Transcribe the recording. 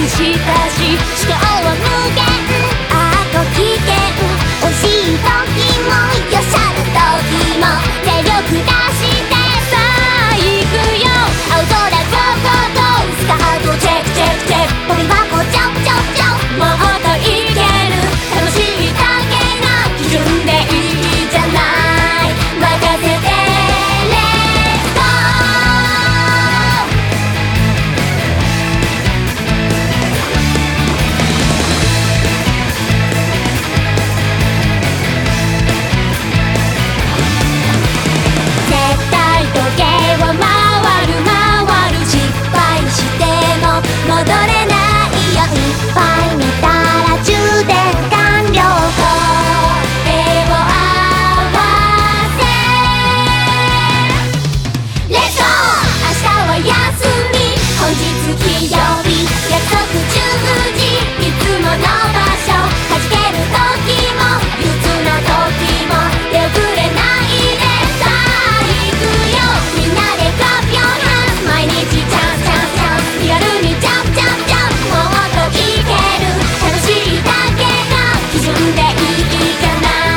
したし思考は無限あと危険惜しい時もよっしゃる時も全力出してさあ行くよ青空ゴーゴーゴースカートチェックチェックチェック飛び箱ジャンプジャンプジャンプもっといける楽しいだけが基準でいいじゃない任せてレッツゴー絶対時計は回る回る失敗しても戻れないよいっぱい見たら充電完了手を合わせレッツゴー明日は休み本日金曜日約束10時いつもの場所弾ける時も憂鬱な時も出遅れないでさあ行くよみんなでクラップヨーハンズ毎日チャンスチャンスチャンスリアルにジャンプジャンプジャンプもっといける楽しいだけが基準でいいじゃない